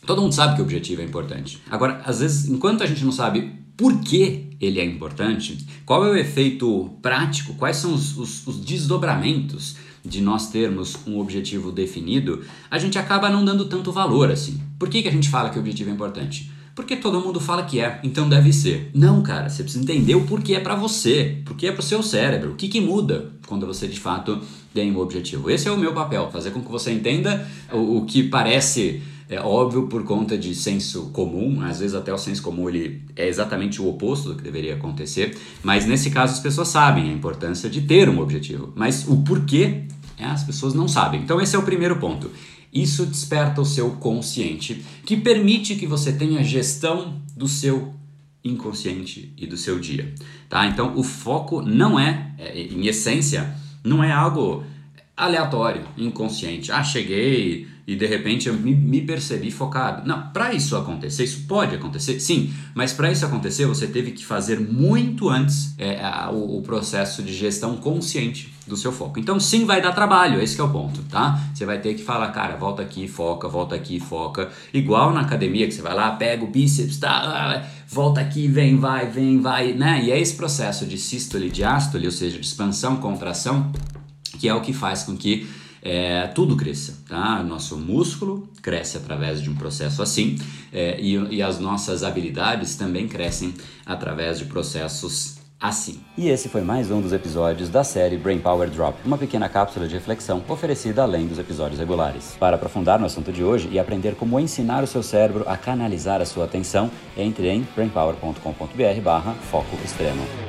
Todo mundo sabe que o objetivo é importante. Agora, às vezes, enquanto a gente não sabe por que ele é importante, qual é o efeito prático, quais são os desdobramentos de nós termos um objetivo definido, a gente acaba não dando tanto valor assim. Por que a gente fala que o objetivo é importante? Porque todo mundo fala que é, então deve ser. Não, cara, você precisa entender o porquê é pra você, porque é pro seu cérebro, o que muda quando você de fato tem um objetivo. Esse é o meu papel, fazer com que você entenda o que parece óbvio por conta de senso comum, às vezes até o senso comum ele é exatamente o oposto do que deveria acontecer, mas nesse caso as pessoas sabem a importância de ter um objetivo, mas o porquê as pessoas não sabem. Então esse é o primeiro ponto. Isso desperta o seu consciente, que permite que você tenha gestão do seu inconsciente e do seu dia, tá? Então o foco não em essência, não é algo aleatório, inconsciente. Cheguei e de repente eu me percebi focado. Não, para isso acontecer, isso pode acontecer, sim, mas para isso acontecer você teve que fazer muito antes o processo de gestão consciente do seu foco. Então sim, vai dar trabalho, esse que é o ponto, tá? Você vai ter que falar, cara, volta aqui, foca. Igual na academia que você vai lá, pega o bíceps, tá, volta aqui, vem, vai, né? E é esse processo de sístole e diástole, ou seja, de expansão, contração, que é o que faz com que tudo cresça, tá? Nosso músculo cresce através de um processo assim, e as nossas habilidades também crescem através de processos assim. E esse foi mais um dos episódios da série Brain Power Drop, uma pequena cápsula de reflexão oferecida além dos episódios regulares. Para aprofundar no assunto de hoje e aprender como ensinar o seu cérebro a canalizar a sua atenção, entre em brainpower.com.br/foco extremo.